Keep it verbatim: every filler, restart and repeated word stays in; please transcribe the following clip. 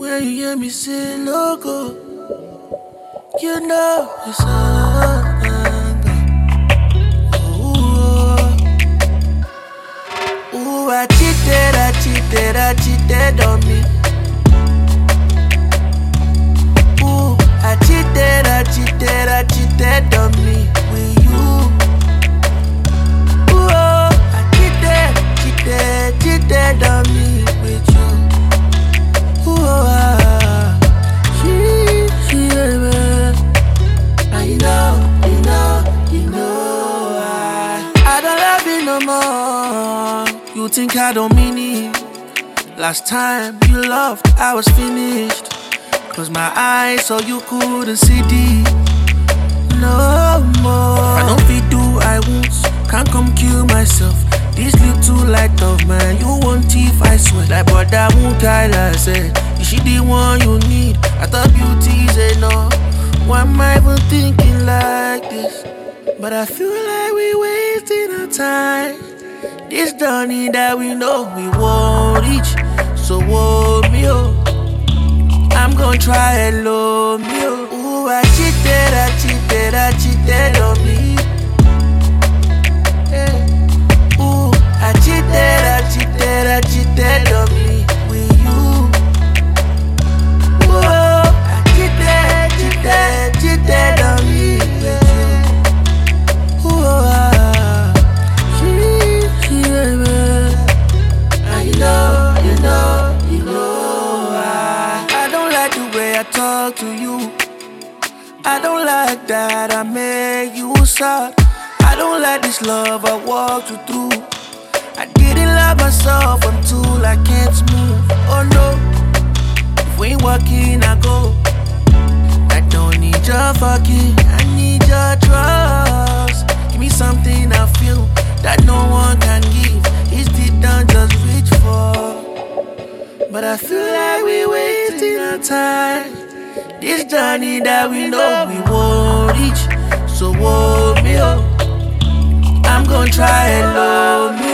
When you hear me say logo, you know it's on. Ooh, ooh, I cheated, I cheated, I cheated on me. Ooh, I cheated, I cheated, I cheated on me with you. Ooh, I cheated, cheated, cheated on me with you. Ooh, ah, she, she, baby. And you know, you know, you know I, I don't love you no more. You think I don't mean it? Last time you loved, I was finished. Close my eyes so you couldn't see deep. No more. If I don't fit do, I won't. Can't come kill myself. This little light of mine, you want if I swear. Like brother won't I said, is she the one you need? I thought beauty is enough. Why am I even thinking like this? But I feel like we wasting our time. This journey that we know we won't reach. So hold me up, I'm gonna try and love me. Ooh, I cheated, I cheated, I cheated on me. Yeah. Ooh, I cheated, I cheated, I cheated on me with you. Ooh, I cheated, cheated, cheated on me with you. Ooh, ah, she, she, baby. And you know, you know, you know I, I don't like the way I talk to you. I don't like that I make you sad. I don't like this love I walked you through. I didn't love myself until I can't move. Oh no, if we ain't working, I go. I don't need your fucking, I need your trust. Give me something I feel that no one can give. It's deep down, just reach for. But I feel like we wasting our time. This journey that we know we won't reach. So hold me up, I'm gonna try and love me.